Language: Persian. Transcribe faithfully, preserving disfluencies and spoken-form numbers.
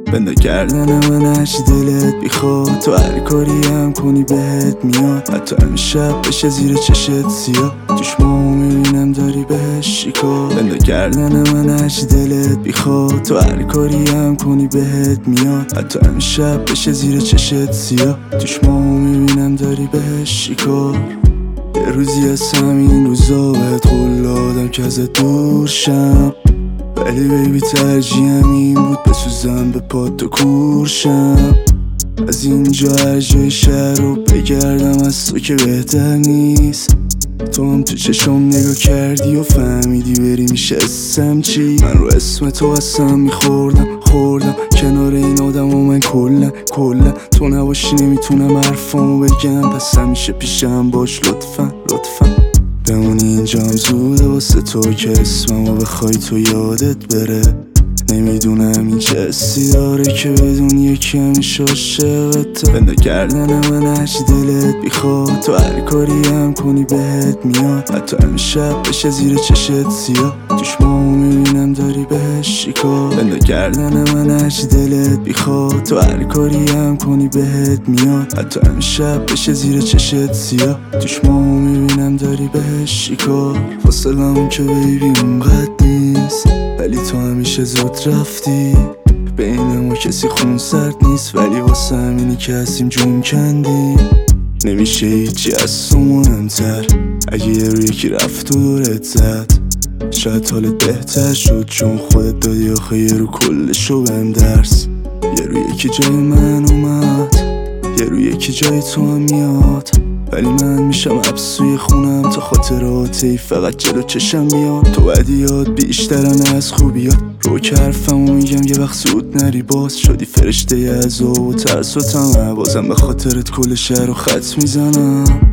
بنده کردن من هرچی دلت بیخواد، تو هر کاری هم کنی بهت میاد. حتی همین شب بشه زیر چشت سیاه، توش ماهو میبینم داری بهش شکار. بنده کردن من هرچی دلت بیخواد، تو هر کاری هم کنی بهت میاد. حتی همین شب بشه زیر چشت سیاه، توش ماهو میبینم داری بهش شکار. یه روزی از همین روزا بهت قول دادم که ازت دور شم، ولی بیبی ترجیحم این بود بسوزم به پات تو کورشم. از اینجا هر جای شهر رو بگردم از تو که بهتر نیست. تو هم تو چشم نگاه کردی و فهمیدی بری میشه اسم چی. من رو اسم تو قسم میخوردم خوردم کنار این آدم و من کلن کلن تو نباشی نمیتونم حرفامو بگم، پس همیشه پیشم باش لطفا لطفا. بمونی اینجا هم زوده واسه تو که اسممو بخوای تو یادت بره. نمیدونم این چه حسی داره که بدون یکی همیشه عاشقته. بنده کردن من هرچی دلت بیخواد، تو هر کاری هم کنی بهت میاد. حتی همین شب بشه زیر چشت سیاه، توش ماهو میبینم داری بهش شکار. بنده کردن من هرچی دلت بیخواد، تو هر کاری هم کنی بهت میاد. حتی همین شب بشه زیر چشت سیاه، توش ماهو میبینم داری بهش شکار. فاصلمون که بیبی اونقدر نیست، ولی تو همیشه زود رفتی. بین ما کسی خون سرد نیست، ولی واسه همینی که هستیم جون کندیم. نمیشه هیچی از تو مهمتر، اگه یه رو یکی رفت و دورت زد شاید حالت بهتر شد، چون خودت دادی آخه یه رو کلشو بهم درس. یه رو یکی جای من اومد، یه رو یکی جای تو هم میاد، ولی من میشم ابسوی خونم تا خاطراتی فقط جلو چشم میاد. تو بدیات بیشترن از خوبیات، رو که حرفمو میگم یه وقت زود نری باز شدی فرشته عذاب و ترس و طمع. بازم به خاطرت کل شهر رو خط میزنم.